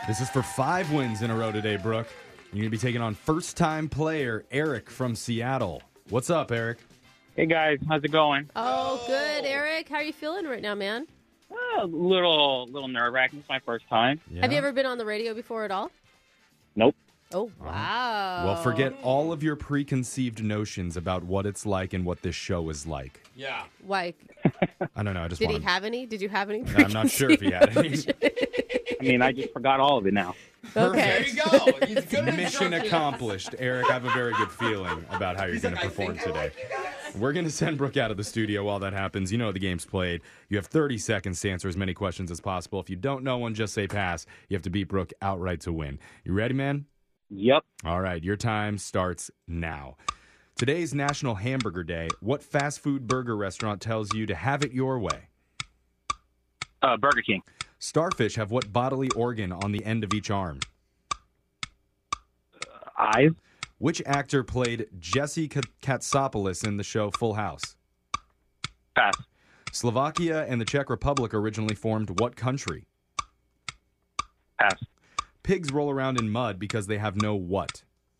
This is for 5 wins in a row today, Brooke. You're going to be taking on first-time player Eric from Seattle. What's up, Eric? Hey, guys. How's it going? Oh, good, Eric. How are you feeling right now, man? A little nerve-wracking. It's my first time. Yeah? Have you ever been on the radio before at all? Nope. Oh, wow. Well, forget all of your preconceived notions about what it's like and what this show is like. Yeah. Why? I don't know. I just Did he wanted... have any? Did you have any? I'm not sure if he had any. I mean, I just forgot all of it now. There Okay. you go. He's good at Mission instructions. accomplished. Eric, I have a very good feeling about how you're going to perform today. We're going to send Brooke out of the studio while that happens. You know the game's played. You have 30 seconds to answer as many questions as possible. If you don't know one, just say pass. You have to beat Brooke outright to win. You ready, man? Yep. All right, your time starts now. Today's National Hamburger Day. What fast food burger restaurant tells you to have it your way? Burger King. Starfish have what bodily organ on the end of each arm? Eyes. Which actor played Jesse Katsopoulos in the show Full House? Pass. Slovakia and the Czech Republic originally formed what country? Pass. Pigs roll around in mud because they have no what?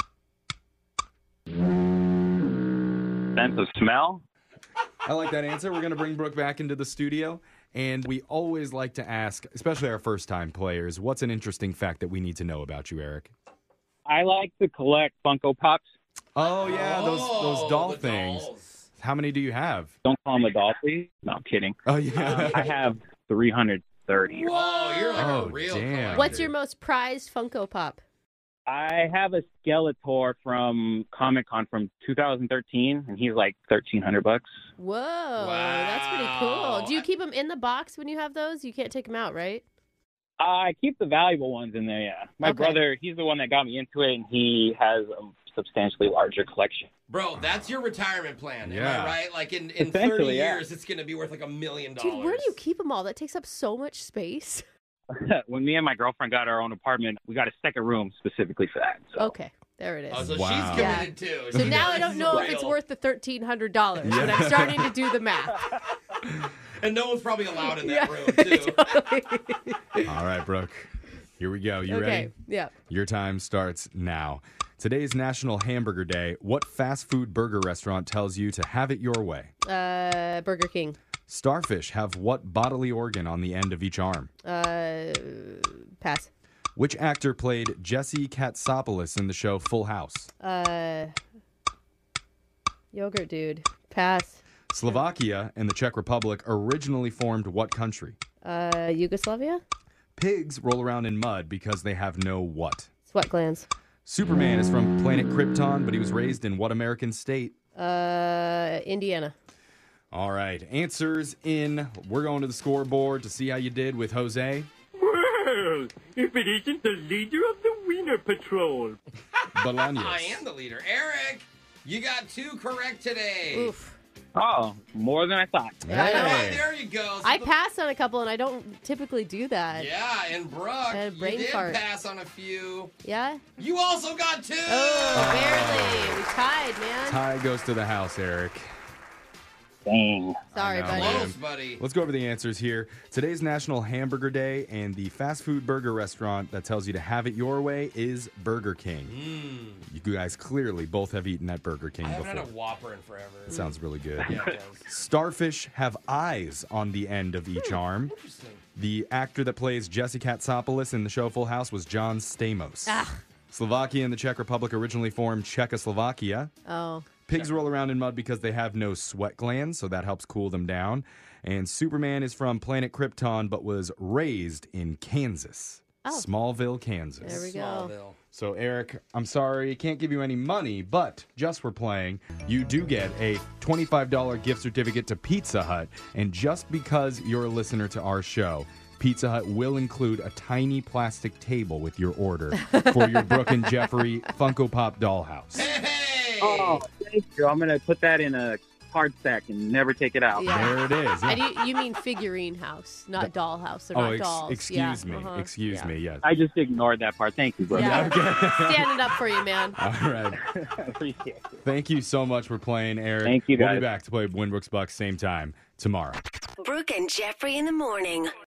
Sense of smell. I like that answer. We're going to bring Brooke back into the studio. And we always like to ask, especially our first-time players, what's an interesting fact that we need to know about you, Eric? I like to collect Funko Pops. Oh, yeah, those doll the things. dolls. How many do you have? Don't call them a doll, please. No, I'm kidding. Oh, yeah. I have 330. Oh, you're like Oh, a real damn. collector. What's your most prized Funko Pop? I have a Skeletor from Comic-Con from 2013, and he's like $1,300. Whoa, that's pretty cool. Wow. Do you keep them in the box when you have those? You can't take them out, right? I keep the valuable ones in there, yeah. My Okay. brother, he's the one that got me into it, and he has a substantially larger collection. Bro, that's your retirement plan. Am Yeah. I right? Like in 30 Essentially, yeah. years, it's going to be worth like $1 million. Dude, where do you keep them all? That takes up so much space. When me and my girlfriend got our own apartment, we got a second room specifically for that. So. Okay, there it is. Oh, so Wow. she's committed too. So She now knows I don't this know is if it's real. worth the $1,300, but I'm starting to do the math. And no one's probably allowed in that room too. All right, Brooke. Here we go. You Okay, ready? yeah. Your time starts now. Today's National Hamburger Day. What fast food burger restaurant tells you to have it your way? Burger King. Starfish have what bodily organ on the end of each arm? Pass. Which actor played Jesse Katsopoulos in the show Full House? Yogurt dude. Pass. Slovakia and the Czech Republic originally formed what country? Yugoslavia? Pigs roll around in mud because they have no what? Sweat glands. Superman is from planet Krypton, but he was raised in what American state? Indiana. All right, answers in. We're going to the scoreboard to see how you did with Jose. Well, if it isn't the leader of the Wiener Patrol. Bolaños. I am the leader. Eric, you got 2 correct today. Oof. Oh, more than I thought. Yeah, I know. Oh, Hey. there you go. So I the- passed on a couple, and I don't typically do that. Yeah, and Brooke, had a brain you did fart. pass on a few. Yeah? You also got 2. Oh, barely. We tied, man. Tie goes to the house, Eric. Dang. Sorry, I know, buddy. man. Close, buddy. Let's go over the answers here. Today's National Hamburger Day, and the fast food burger restaurant that tells you to have it your way is Burger King. You guys clearly both have eaten at Burger King I haven't before. had a Whopper in forever. That sounds really good. Yeah, it does. Starfish have eyes on the end of each arm. Interesting. The actor that plays Jesse Katsopoulos in the show Full House was John Stamos. Ah. Slovakia and the Czech Republic originally formed Czechoslovakia. Oh. Pigs roll around in mud because they have no sweat glands, so that helps cool them down. And Superman is from planet Krypton, but was raised in Kansas. Oh. Smallville, Kansas. There we go. Smallville. So, Eric, I'm sorry, can't give you any money, but just for playing, you do get a $25 gift certificate to Pizza Hut. And just because you're a listener to our show, Pizza Hut will include a tiny plastic table with your order for your Brooke and Jeffrey Funko Pop dollhouse. Hey! Oh, thank you. I'm going to put that in a hard sack and never take it out. Yeah. There it is. And you mean figurine house, not doll house. They're not dolls. excuse Yeah, me. uh-huh. Excuse Yeah. me, yes. I just ignored that part. Thank you, bro. Yeah. Standing up for you, man. All right. Appreciate it. Thank you so much for playing, Eric. Thank you, We'll be guys. back to play Winbrooks Bucks same time tomorrow. Brooke and Jeffrey in the morning.